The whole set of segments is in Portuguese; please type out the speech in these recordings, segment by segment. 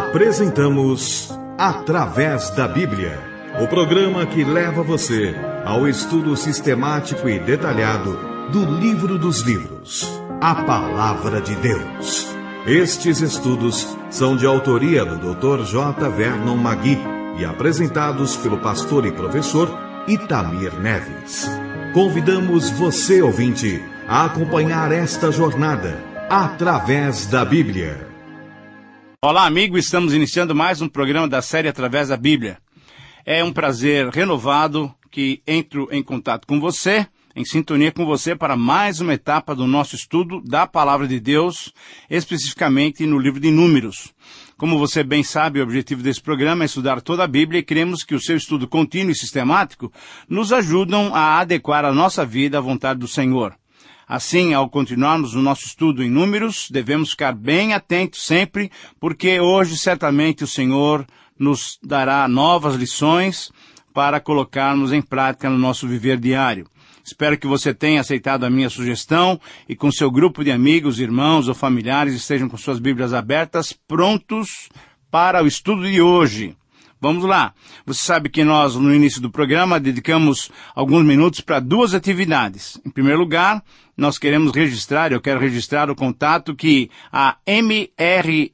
Apresentamos Através da Bíblia, o programa que leva você ao estudo sistemático e detalhado do livro dos livros, a Palavra de Deus. Estes estudos são de autoria do Dr. J. Vernon Magui e apresentados pelo pastor e professor Itamir Neves. Convidamos você, ouvinte, a acompanhar esta jornada através da Bíblia. Olá, amigo, estamos iniciando mais um programa da série Através da Bíblia. É um prazer renovado que entro em contato com você, em sintonia com você, para mais uma etapa do nosso estudo da Palavra de Deus, especificamente no livro de Números. Como você bem sabe, o objetivo desse programa é estudar toda a Bíblia e queremos que o seu estudo contínuo e sistemático nos ajudem a adequar a nossa vida à vontade do Senhor. Assim, ao continuarmos o nosso estudo em Números, devemos ficar bem atentos sempre, porque hoje certamente o Senhor nos dará novas lições para colocarmos em prática no nosso viver diário. Espero que você tenha aceitado a minha sugestão e com seu grupo de amigos, irmãos ou familiares estejam com suas Bíblias abertas, prontos para o estudo de hoje. Vamos lá. Você sabe que nós, no início do programa, dedicamos alguns minutos para duas atividades. Em primeiro lugar, nós queremos registrar, eu quero registrar o contato que a MROR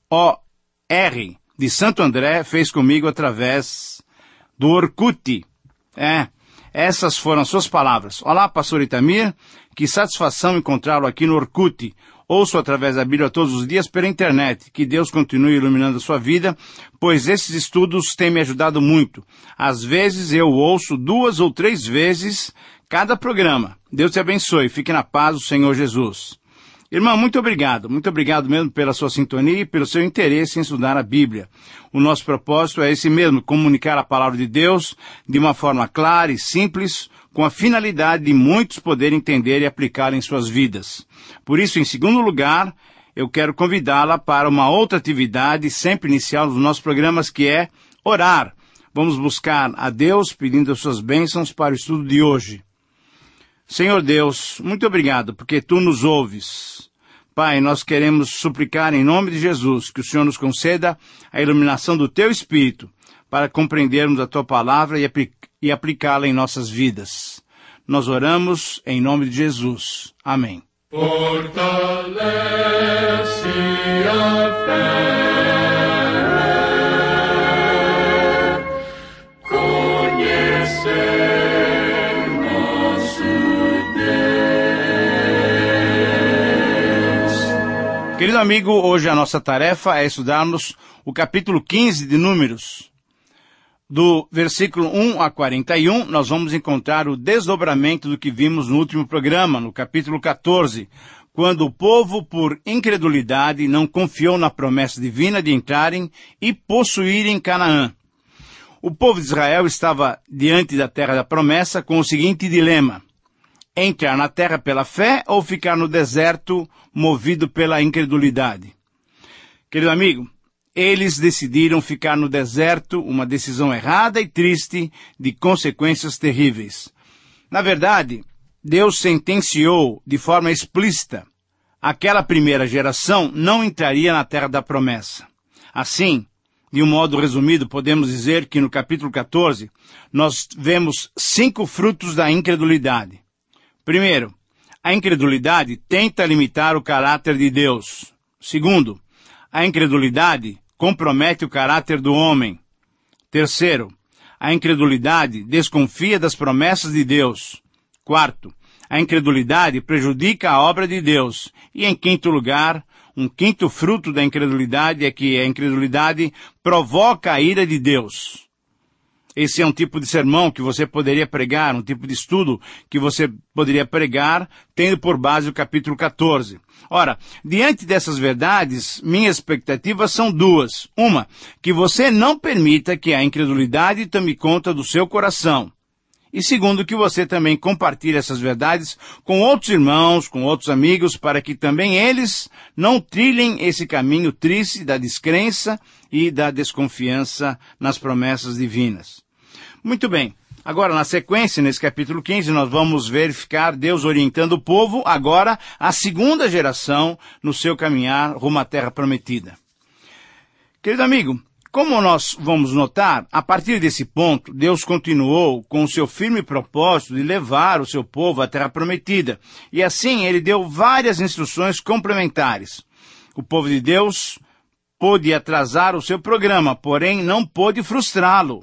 de Santo André fez comigo através do Orkut. Essas foram suas palavras. Olá, pastor Itamir, que satisfação encontrá-lo aqui no Orkut. Ouço através da Bíblia todos os dias pela internet. Que Deus continue iluminando a sua vida, pois esses estudos têm me ajudado muito. Às vezes eu ouço 2 ou 3 vezes cada programa. Deus te abençoe. Fique na paz do Senhor Jesus. Irmão, muito obrigado mesmo pela sua sintonia e pelo seu interesse em estudar a Bíblia. O nosso propósito é esse mesmo, comunicar a palavra de Deus de uma forma clara e simples, com a finalidade de muitos poderem entender e aplicar em suas vidas. Por isso, em segundo lugar, eu quero convidá-la para uma outra atividade sempre inicial dos nossos programas, que é orar. Vamos buscar a Deus pedindo as suas bênçãos para o estudo de hoje. Senhor Deus, muito obrigado, porque Tu nos ouves. Pai, nós queremos suplicar em nome de Jesus que o Senhor nos conceda a iluminação do Teu Espírito para compreendermos a Tua palavra e aplicá-la em nossas vidas. Nós oramos em nome de Jesus. Amém. Fortalece a fé. Querido amigo, hoje a nossa tarefa é estudarmos o capítulo 15 de Números. Do versículo 1 a 41, nós vamos encontrar o desdobramento do que vimos no último programa, no capítulo 14, quando o povo, por incredulidade, não confiou na promessa divina de entrarem e possuírem Canaã. O povo de Israel estava diante da terra da promessa com o seguinte dilema: entrar na terra pela fé ou ficar no deserto movido pela incredulidade. Querido amigo, eles decidiram ficar no deserto, uma decisão errada e triste, de consequências terríveis. Na verdade, Deus sentenciou de forma explícita: aquela primeira geração não entraria na terra da promessa. Assim, de um modo resumido, podemos dizer que no capítulo 14, nós vemos 5 frutos da incredulidade. Primeiro, a incredulidade tenta limitar o caráter de Deus. Segundo, a incredulidade compromete o caráter do homem. Terceiro, a incredulidade desconfia das promessas de Deus. Quarto, a incredulidade prejudica a obra de Deus. E em quinto lugar, um quinto fruto da incredulidade é que a incredulidade provoca a ira de Deus. Esse é um tipo de sermão que você poderia pregar, um tipo de estudo que você poderia pregar, tendo por base o capítulo 14. Ora, diante dessas verdades, minhas expectativas são 2. Uma, que você não permita que a incredulidade tome conta do seu coração. E segundo, que você também compartilhe essas verdades com outros irmãos, com outros amigos, para que também eles não trilhem esse caminho triste da descrença e da desconfiança nas promessas divinas. Muito bem. Agora, na sequência, nesse capítulo 15, nós vamos verificar Deus orientando o povo, agora, a segunda geração, no seu caminhar rumo à terra prometida. Querido amigo, como nós vamos notar, a partir desse ponto, Deus continuou com o seu firme propósito de levar o seu povo à Terra Prometida. E assim, ele deu várias instruções complementares. O povo de Deus pôde atrasar o seu programa, porém não pôde frustrá-lo.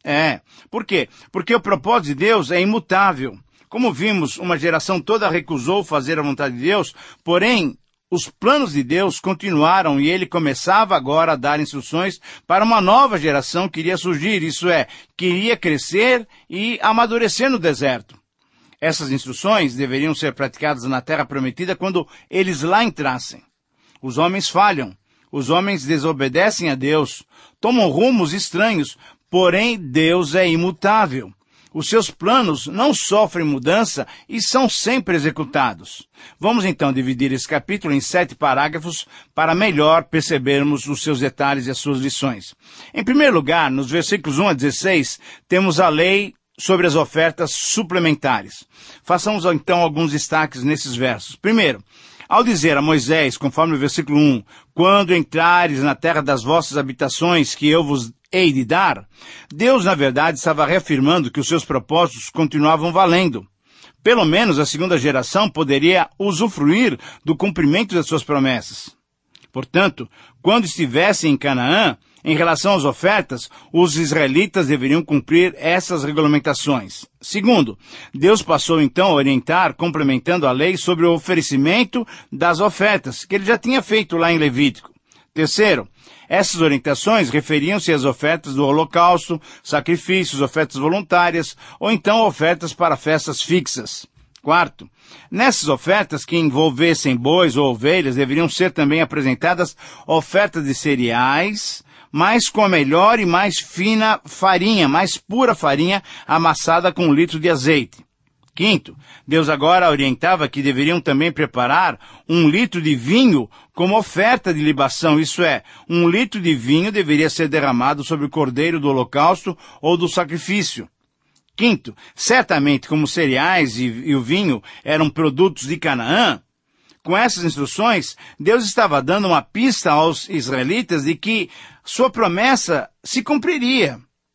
Por quê? Porque o propósito de Deus é imutável. Como vimos, uma geração toda recusou fazer a vontade de Deus, porém, os planos de Deus continuaram e ele começava agora a dar instruções para uma nova geração que iria surgir, isso é, que iria crescer e amadurecer no deserto. Essas instruções deveriam ser praticadas na Terra Prometida quando eles lá entrassem. Os homens falham, os homens desobedecem a Deus, tomam rumos estranhos, porém Deus é imutável. Os seus planos não sofrem mudança e são sempre executados. Vamos então dividir esse capítulo em 7 parágrafos para melhor percebermos os seus detalhes e as suas lições. Em primeiro lugar, nos versículos 1 a 16, temos a lei sobre as ofertas suplementares. Façamos então alguns destaques nesses versos. Primeiro, ao dizer a Moisés, conforme o versículo 1, quando entrares na terra das vossas habitações que eu vos hei de dar, Deus, na verdade, estava reafirmando que os seus propósitos continuavam valendo. Pelo menos a segunda geração poderia usufruir do cumprimento das suas promessas. Portanto, quando estivessem em Canaã, em relação às ofertas, os israelitas deveriam cumprir essas regulamentações. Segundo, Deus passou então a orientar, complementando a lei sobre o oferecimento das ofertas, que ele já tinha feito lá em Levítico. Terceiro, essas orientações referiam-se às ofertas do holocausto, sacrifícios, ofertas voluntárias, ou então ofertas para festas fixas. Quarto, nessas ofertas que envolvessem bois ou ovelhas, deveriam ser também apresentadas ofertas de cereais, mas com a melhor e mais fina farinha, mais pura farinha, amassada com 1 litro de azeite. Quinto, Deus agora orientava que deveriam também preparar 1 litro de vinho como oferta de libação, isso é, 1 litro de vinho deveria ser derramado sobre o cordeiro do holocausto ou do sacrifício. Quinto, certamente como os cereais e o vinho eram produtos de Canaã, com essas instruções, Deus estava dando uma pista aos israelitas de que sua promessa se cumpriria.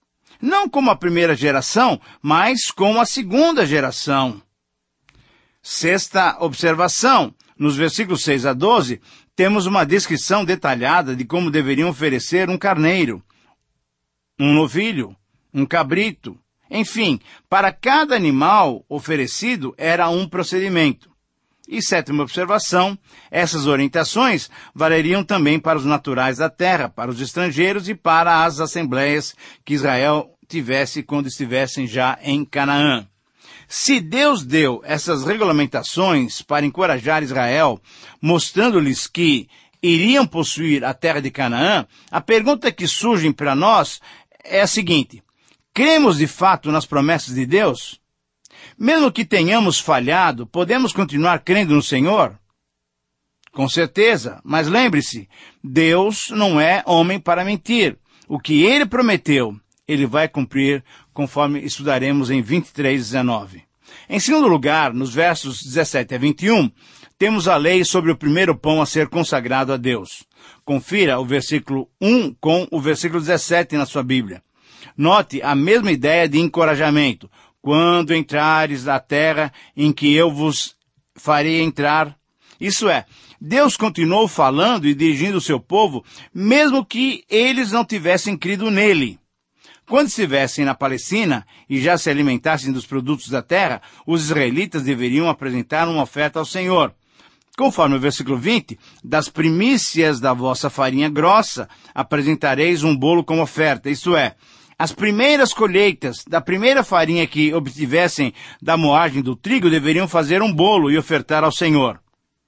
Não como a primeira geração, mas como a segunda geração. Sexta observação. Nos versículos 6 a 12, temos uma descrição detalhada de como deveriam oferecer um carneiro, um novilho, um cabrito. Enfim, para cada animal oferecido era um procedimento. E sétima observação, essas orientações valeriam também para os naturais da terra, para os estrangeiros e para as assembleias que Israel tivesse quando estivessem já em Canaã. Se Deus deu essas regulamentações para encorajar Israel, mostrando-lhes que iriam possuir a terra de Canaã, a pergunta que surge para nós é a seguinte: cremos de fato nas promessas de Deus? Mesmo que tenhamos falhado, podemos continuar crendo no Senhor? Com certeza, mas lembre-se, Deus não é homem para mentir. O que Ele prometeu, Ele vai cumprir, conforme estudaremos em 23:19. Em segundo lugar, nos versos 17 a 21, temos a lei sobre o primeiro pão a ser consagrado a Deus. Confira o versículo 1 com o versículo 17 na sua Bíblia. Note a mesma ideia de encorajamento. Quando entrares na terra em que eu vos farei entrar. Isso é, Deus continuou falando e dirigindo o seu povo, mesmo que eles não tivessem crido nele. Quando estivessem na Palestina e já se alimentassem dos produtos da terra, os israelitas deveriam apresentar uma oferta ao Senhor. Conforme o versículo 20, das primícias da vossa farinha grossa, apresentareis um bolo como oferta, isto é, as primeiras colheitas da primeira farinha que obtivessem da moagem do trigo deveriam fazer um bolo e ofertar ao Senhor.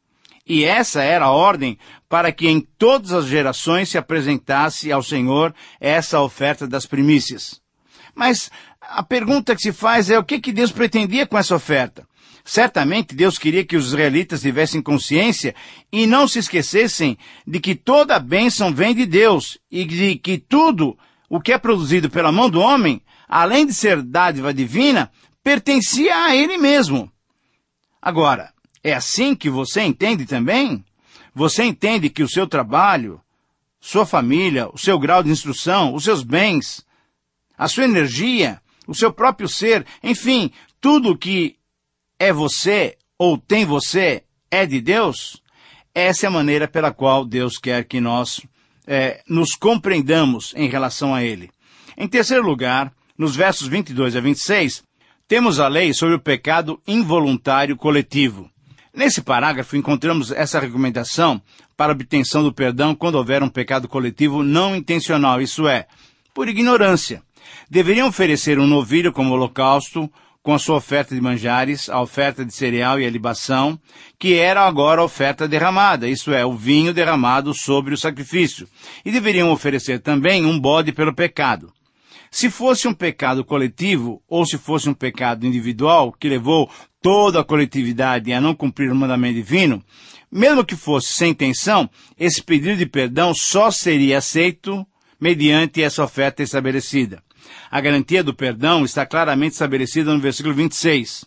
E essa era a ordem para que em todas as gerações se apresentasse ao Senhor essa oferta das primícias. Mas a pergunta que se faz é o que Deus pretendia com essa oferta? Certamente Deus queria que os israelitas tivessem consciência e não se esquecessem de que toda a bênção vem de Deus e de que tudo o que é produzido pela mão do homem, além de ser dádiva divina, pertencia a ele mesmo. Agora, é assim que você entende também? Você entende que o seu trabalho, sua família, o seu grau de instrução, os seus bens, a sua energia, o seu próprio ser, enfim, tudo que é você ou tem você é de Deus, essa é a maneira pela qual Deus quer que nós nos compreendamos em relação a Ele. Em terceiro lugar, nos versos 22 a 26, temos a lei sobre o pecado involuntário coletivo. Nesse parágrafo encontramos essa recomendação para a obtenção do perdão quando houver um pecado coletivo não intencional, isso é, por ignorância. Deveriam oferecer um novilho como holocausto, com a sua oferta de manjares, a oferta de cereal e a libação, que era agora a oferta derramada, isso é, o vinho derramado sobre o sacrifício. E deveriam oferecer também um bode pelo pecado. Se fosse um pecado coletivo, ou se fosse um pecado individual, que levou toda a coletividade a não cumprir o mandamento divino, mesmo que fosse sem intenção, esse pedido de perdão só seria aceito mediante essa oferta estabelecida. A garantia do perdão está claramente estabelecida no versículo 26.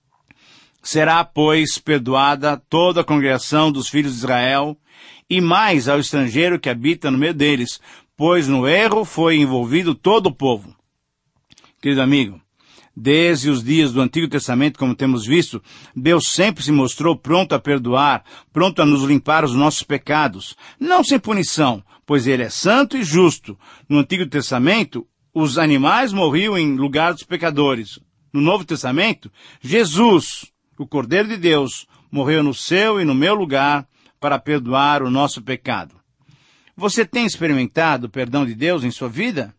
Será, pois, perdoada toda a congregação dos filhos de Israel, e mais ao estrangeiro que habita no meio deles, pois no erro foi envolvido todo o povo. Querido amigo, desde os dias do Antigo Testamento, como temos visto, Deus sempre se mostrou pronto a perdoar, pronto a nos limpar os nossos pecados, não sem punição, pois Ele é santo e justo. No Antigo Testamento, os animais morriam em lugar dos pecadores. No Novo Testamento, Jesus, o Cordeiro de Deus, morreu no seu e no meu lugar para perdoar o nosso pecado. Você tem experimentado o perdão de Deus em sua vida?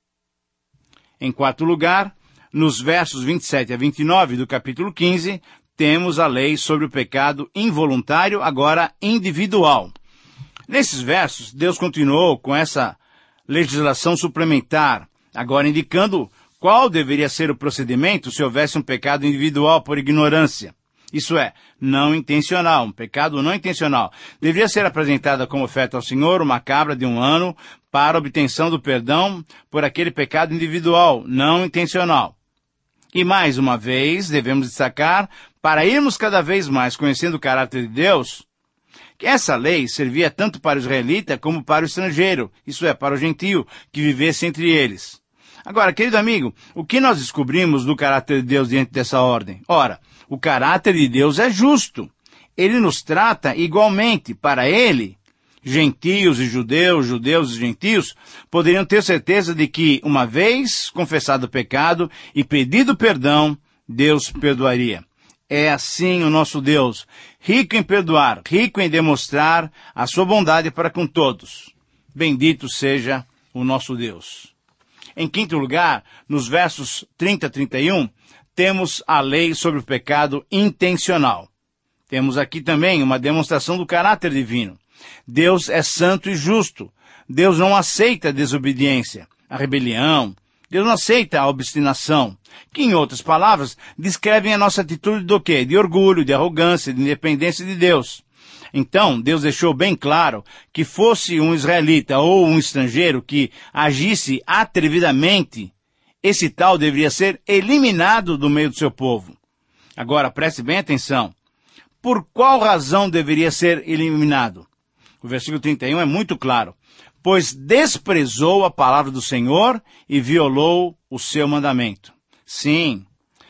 Em quarto lugar, nos versos 27 a 29 do capítulo 15, temos a lei sobre o pecado involuntário, agora individual. Nesses versos, Deus continuou com essa legislação suplementar, agora indicando qual deveria ser o procedimento se houvesse um pecado individual por ignorância. Isso é, não intencional, um pecado não intencional. Deveria ser apresentada como oferta ao Senhor uma cabra de 1 ano para obtenção do perdão por aquele pecado individual, não intencional. E mais uma vez, devemos destacar, para irmos cada vez mais conhecendo o caráter de Deus, que essa lei servia tanto para o israelita como para o estrangeiro, isso é, para o gentio, que vivesse entre eles. Agora, querido amigo, o que nós descobrimos do caráter de Deus diante dessa ordem? Ora, o caráter de Deus é justo. Ele nos trata igualmente. Para Ele, gentios e judeus, judeus e gentios, poderiam ter certeza de que, uma vez confessado o pecado e pedido perdão, Deus perdoaria. É assim o nosso Deus, rico em perdoar, rico em demonstrar a sua bondade para com todos. Bendito seja o nosso Deus. Em quinto lugar, nos versos 30 a 31, temos a lei sobre o pecado intencional. Temos aqui também uma demonstração do caráter divino. Deus é santo e justo. Deus não aceita a desobediência, a rebelião. Deus não aceita a obstinação, que, em outras palavras, descrevem a nossa atitude do quê? De orgulho, de arrogância, de independência de Deus. Então, Deus deixou bem claro que fosse um israelita ou um estrangeiro que agisse atrevidamente, esse tal deveria ser eliminado do meio do seu povo. Agora, preste bem atenção. Por qual razão deveria ser eliminado? O versículo 31 é muito claro. Pois desprezou a palavra do Senhor e violou o seu mandamento. Sim,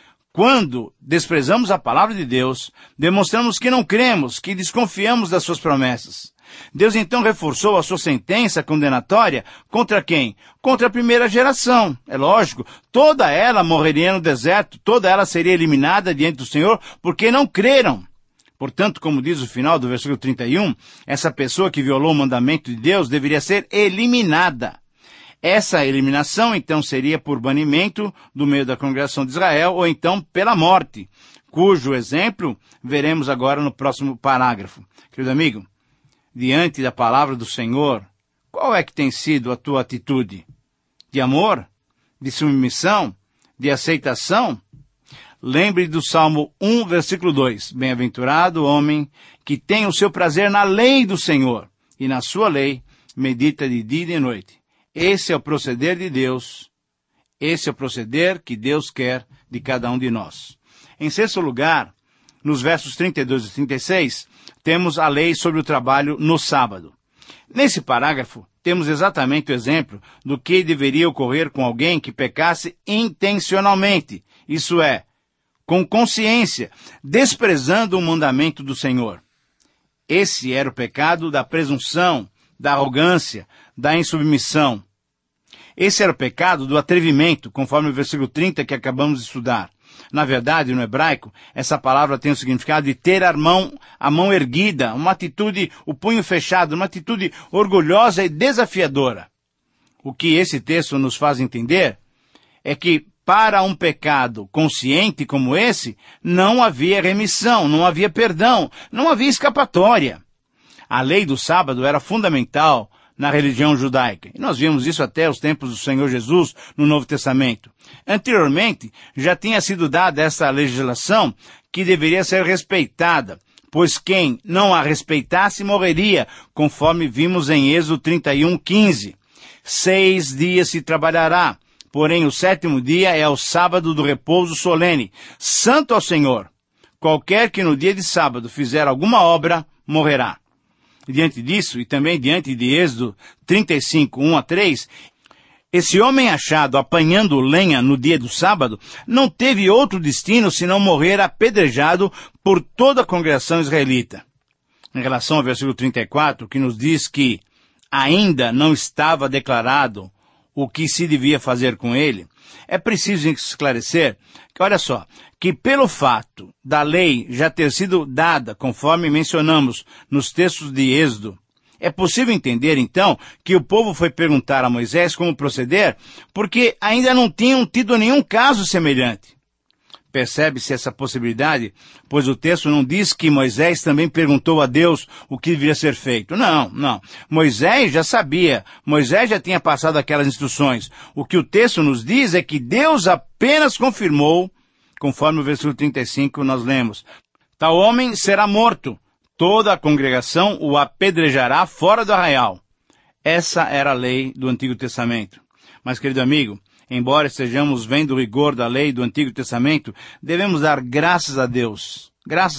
quando desprezamos a palavra de Deus, demonstramos que não cremos, que desconfiamos das suas promessas. Deus então reforçou a sua sentença condenatória contra quem? Contra a primeira geração. É lógico, toda ela morreria no deserto, toda ela seria eliminada diante do Senhor, porque não creram. Portanto, como diz o final do versículo 31, essa pessoa que violou o mandamento de Deus deveria ser eliminada. Essa eliminação, então, seria por banimento do meio da congregação de Israel, ou então pela morte, cujo exemplo veremos agora no próximo parágrafo. Querido amigo, diante da palavra do Senhor, qual é que tem sido a tua atitude? De amor? De submissão? De aceitação? Lembre do Salmo 1, versículo 2. Bem-aventurado o homem que tem o seu prazer na lei do Senhor, e na sua lei medita de dia e de noite. Esse é o proceder de Deus. Esse é o proceder que Deus quer de cada um de nós. Em sexto lugar, nos versos 32 e 36, temos a lei sobre o trabalho no sábado. Nesse parágrafo, temos exatamente o exemplo do que deveria ocorrer com alguém que pecasse intencionalmente, isso é, com consciência, desprezando o mandamento do Senhor. Esse era o pecado da presunção, da arrogância, da insubmissão. Esse era o pecado do atrevimento, conforme o versículo 30 que acabamos de estudar. Na verdade, no hebraico, essa palavra tem o significado de ter a mão erguida, uma atitude, o punho fechado, uma atitude orgulhosa e desafiadora. O que esse texto nos faz entender é que para um pecado consciente como esse, não havia remissão, não havia perdão, não havia escapatória. A lei do sábado era fundamental na religião judaica. E nós vimos isso até os tempos do Senhor Jesus no Novo Testamento. Anteriormente, já tinha sido dada essa legislação que deveria ser respeitada, pois quem não a respeitasse morreria, conforme vimos em Êxodo 31:15. 6 dias se trabalhará, porém o 7º dia é o sábado do repouso solene, santo ao Senhor. Qualquer que no dia de sábado fizer alguma obra, morrerá. Diante disso, e também diante de Êxodo 35:1-3, esse homem achado apanhando lenha no dia do sábado não teve outro destino senão morrer apedrejado por toda a congregação israelita. Em relação ao versículo 34, que nos diz que ainda não estava declarado o que se devia fazer com ele, é preciso esclarecer que, olha só, que pelo fato da lei já ter sido dada, conforme mencionamos nos textos de Êxodo, é possível entender, então, que o povo foi perguntar a Moisés como proceder, porque ainda não tinham tido nenhum caso semelhante. Percebe-se essa possibilidade, pois o texto não diz que Moisés também perguntou a Deus o que deveria ser feito. Não. Moisés já sabia, Moisés já tinha passado aquelas instruções. O que o texto nos diz é que Deus apenas confirmou, conforme o versículo 35 nós lemos, tal homem será morto, toda a congregação o apedrejará fora do arraial. Essa era a lei do Antigo Testamento. Mas, querido amigo, embora estejamos vendo o rigor da lei do Antigo Testamento, devemos dar graças a Deus,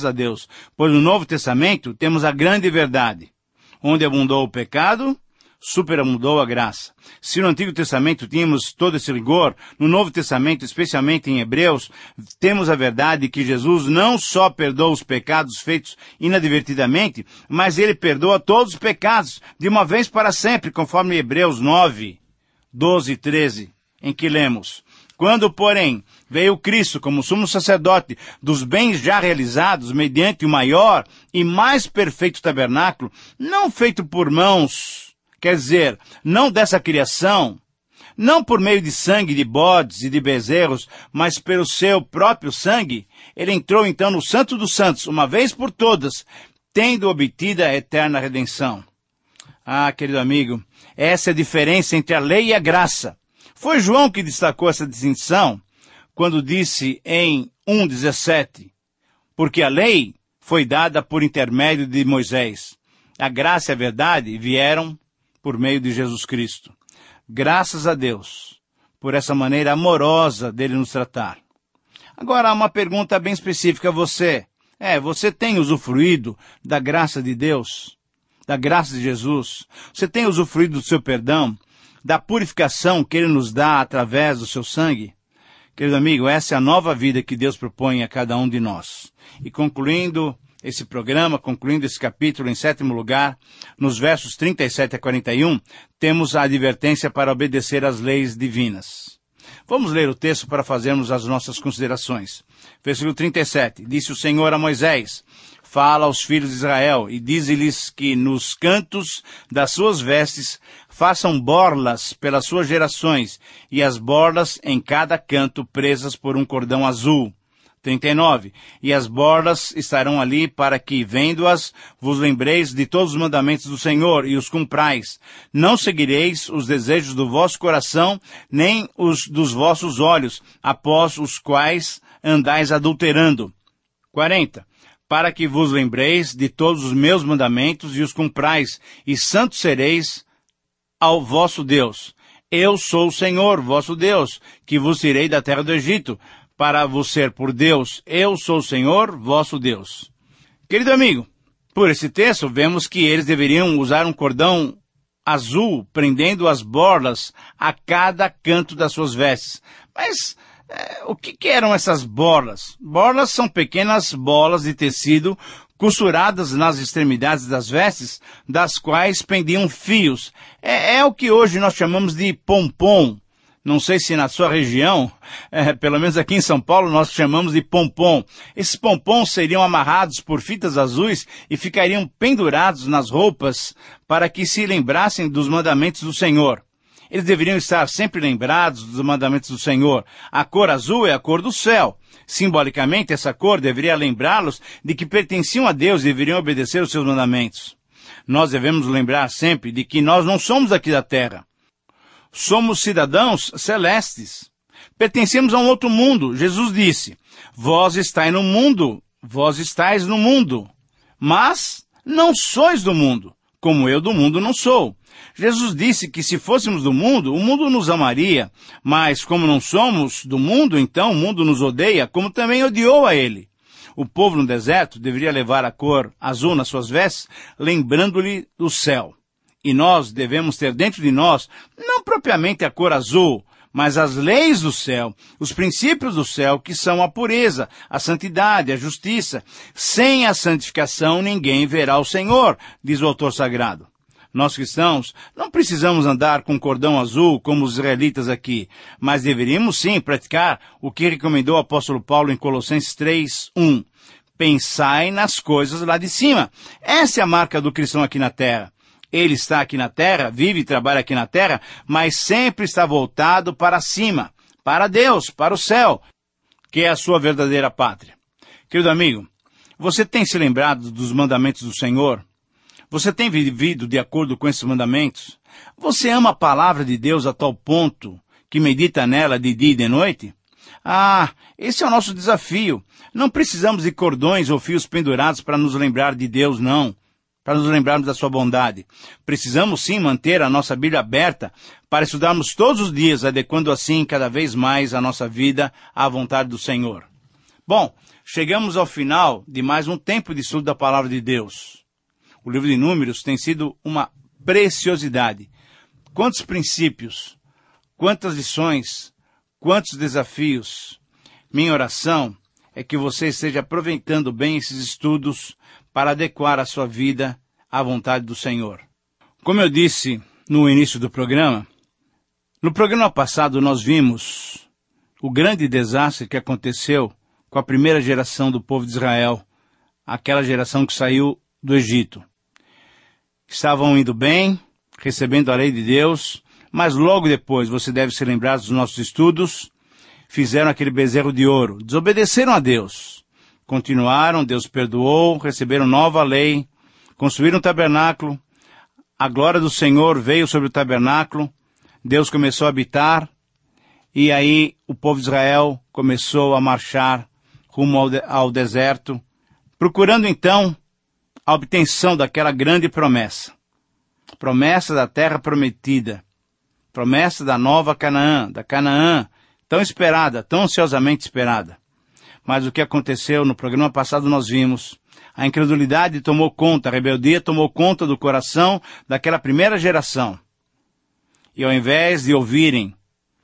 pois no Novo Testamento temos a grande verdade. Onde abundou o pecado, superabundou a graça. Se no Antigo Testamento tínhamos todo esse rigor, no Novo Testamento, especialmente em Hebreus, temos a verdade que Jesus não só perdoa os pecados feitos inadvertidamente, mas ele perdoa todos os pecados, de uma vez para sempre, conforme Hebreus 9, 12 e 13. Em que lemos, quando, porém, veio Cristo como sumo sacerdote dos bens já realizados mediante o maior e mais perfeito tabernáculo, não feito por mãos, quer dizer, não dessa criação, não por meio de sangue de bodes e de bezerros, mas pelo seu próprio sangue, ele entrou então no Santo dos Santos, uma vez por todas, tendo obtido a eterna redenção. Ah, querido amigo, essa é a diferença entre a lei e a graça. Foi João que destacou essa distinção quando disse em 1:17, porque a lei foi dada por intermédio de Moisés. A graça e a verdade vieram por meio de Jesus Cristo. Graças a Deus por essa maneira amorosa dele nos tratar. Agora, há uma pergunta bem específica a você. Você tem usufruído da graça de Deus? Da graça de Jesus? Você tem usufruído do seu perdão? Da purificação que ele nos dá através do seu sangue? Querido amigo, essa é a nova vida que Deus propõe a cada um de nós. E concluindo esse programa, concluindo esse capítulo, em 7º lugar, nos versos 37 a 41, temos a advertência para obedecer às leis divinas. Vamos ler o texto para fazermos as nossas considerações. Versículo 37, disse o Senhor a Moisés, fala aos filhos de Israel e dize-lhes que nos cantos das suas vestes façam borlas pelas suas gerações, e as borlas em cada canto presas por um cordão azul. 39. E as borlas estarão ali para que, vendo-as, vos lembreis de todos os mandamentos do Senhor e os cumprais. Não seguireis os desejos do vosso coração, nem os dos vossos olhos, após os quais andais adulterando. 40. Para que vos lembreis de todos os meus mandamentos e os cumprais, e santos sereis ao vosso Deus. Eu sou o Senhor, vosso Deus, que vos tirei da terra do Egito, para vos ser por Deus. Eu sou o Senhor, vosso Deus. Querido amigo, Por esse texto, vemos que eles deveriam usar um cordão azul, prendendo as borlas a cada canto das suas vestes. Mas o que eram essas borlas? Borlas são pequenas bolas de tecido costuradas nas extremidades das vestes, das quais pendiam fios. É o que hoje nós chamamos de pompom. Não sei se na sua região, pelo menos aqui em São Paulo, nós chamamos de pompom. Esses pompons seriam amarrados por fitas azuis e ficariam pendurados nas roupas para que se lembrassem dos mandamentos do Senhor. Eles deveriam estar sempre lembrados dos mandamentos do Senhor. A cor azul é a cor do céu. Simbolicamente, essa cor deveria lembrá-los de que pertenciam a Deus e deveriam obedecer os seus mandamentos. Nós devemos lembrar sempre de que nós não somos aqui da terra. Somos cidadãos celestes. Pertencemos a um outro mundo. Jesus disse, vós estáis no mundo, mas não sois do mundo, como eu do mundo não sou. Jesus disse que se fôssemos do mundo, o mundo nos amaria, mas como não somos do mundo, então o mundo nos odeia, como também odiou a ele. O povo no deserto deveria levar a cor azul nas suas vestes, lembrando-lhe do céu. E nós devemos ter dentro de nós, não propriamente a cor azul, mas as leis do céu, os princípios do céu, que são a pureza, a santidade, a justiça. Sem a santificação ninguém verá o Senhor, diz o autor sagrado. Nós cristãos não precisamos andar com cordão azul como os israelitas aqui, mas deveríamos sim praticar o que recomendou o apóstolo Paulo em Colossenses 3:1. Pensai nas coisas lá de cima. Essa é a marca do cristão aqui na terra. Ele está aqui na terra, vive e trabalha aqui na terra, mas sempre está voltado para cima, para Deus, para o céu, que é a sua verdadeira pátria. Querido amigo, você tem se lembrado dos mandamentos do Senhor? Você tem vivido de acordo com esses mandamentos? Você ama a palavra de Deus a tal ponto que medita nela de dia e de noite? Esse é o nosso desafio. Não precisamos de cordões ou fios pendurados para nos lembrar de Deus, não. Para nos lembrarmos da sua bondade. Precisamos sim manter a nossa Bíblia aberta para estudarmos todos os dias, adequando assim cada vez mais a nossa vida à vontade do Senhor. Bom, chegamos ao final de mais um tempo de estudo da Palavra de Deus. O livro de Números tem sido uma preciosidade. Quantos princípios, quantas lições, quantos desafios. Minha oração é que você esteja aproveitando bem esses estudos para adequar a sua vida à vontade do Senhor. Como eu disse no início do programa, no programa passado nós vimos o grande desastre que aconteceu com a primeira geração do povo de Israel, aquela geração que saiu do Egito. Estavam indo bem, recebendo a lei de Deus, mas logo depois, você deve se lembrar dos nossos estudos, fizeram aquele bezerro de ouro, desobedeceram a Deus. Continuaram, Deus perdoou, receberam nova lei, construíram um tabernáculo, a glória do Senhor veio sobre o tabernáculo, Deus começou a habitar, e aí o povo de Israel começou a marchar rumo ao deserto, procurando então a obtenção daquela grande promessa. Promessa da terra prometida, promessa da nova Canaã, da Canaã, tão esperada, tão ansiosamente esperada. Mas o que aconteceu no programa passado nós vimos. A incredulidade tomou conta, a rebeldia tomou conta do coração daquela primeira geração. E ao invés de ouvirem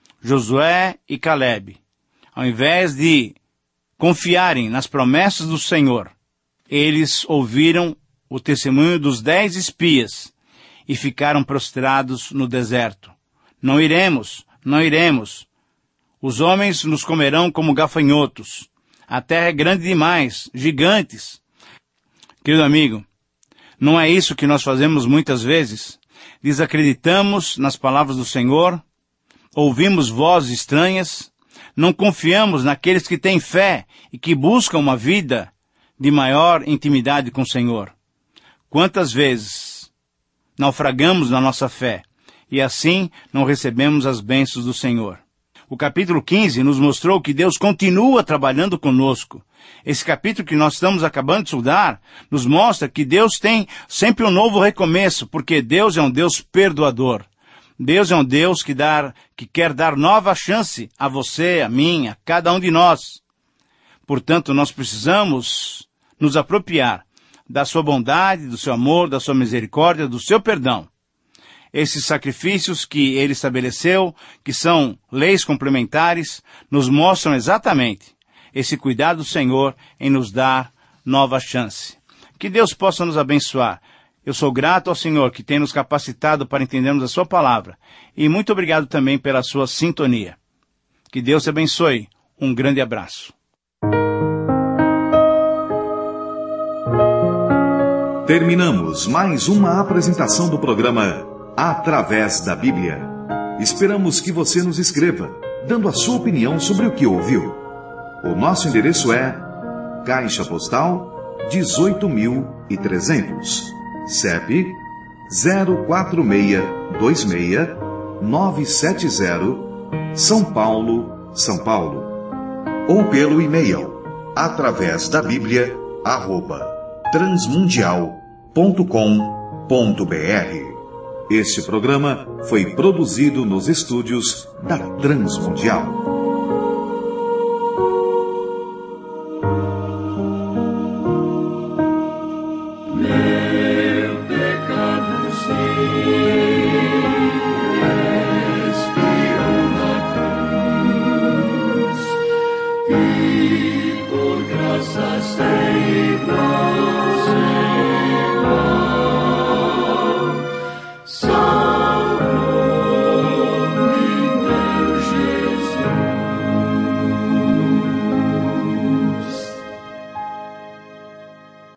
Josué e Calebe, ao invés de confiarem nas promessas do Senhor, eles ouviram o testemunho dos 10 espias e ficaram prostrados no deserto. Não iremos, não iremos. Os homens nos comerão como gafanhotos. A terra é grande demais, gigantes. Querido amigo, não é isso que nós fazemos muitas vezes? Desacreditamos nas palavras do Senhor, ouvimos vozes estranhas, não confiamos naqueles que têm fé e que buscam uma vida de maior intimidade com o Senhor. Quantas vezes naufragamos na nossa fé e assim não recebemos as bênçãos do Senhor? O capítulo 15 nos mostrou que Deus continua trabalhando conosco. Esse capítulo que nós estamos acabando de estudar nos mostra que Deus tem sempre um novo recomeço, porque Deus é um Deus perdoador. Deus é um Deus que quer dar nova chance a você, a mim, a cada um de nós. Portanto, nós precisamos nos apropriar da sua bondade, do seu amor, da sua misericórdia, do seu perdão. Esses sacrifícios que ele estabeleceu, que são leis complementares, nos mostram exatamente esse cuidado do Senhor em nos dar nova chance. Que Deus possa nos abençoar. Eu sou grato ao Senhor que tem nos capacitado para entendermos a sua palavra. E muito obrigado também pela sua sintonia. Que Deus te abençoe. Um grande abraço. Terminamos mais uma apresentação do programa Através da Bíblia. Esperamos que você nos escreva, dando a sua opinião sobre o que ouviu. O nosso endereço é Caixa Postal 18.300, CEP 04626-970, São Paulo, São Paulo. Ou pelo e-mail atravésdabiblia@transmundial.com.br. Este programa foi produzido nos estúdios da Transmundial.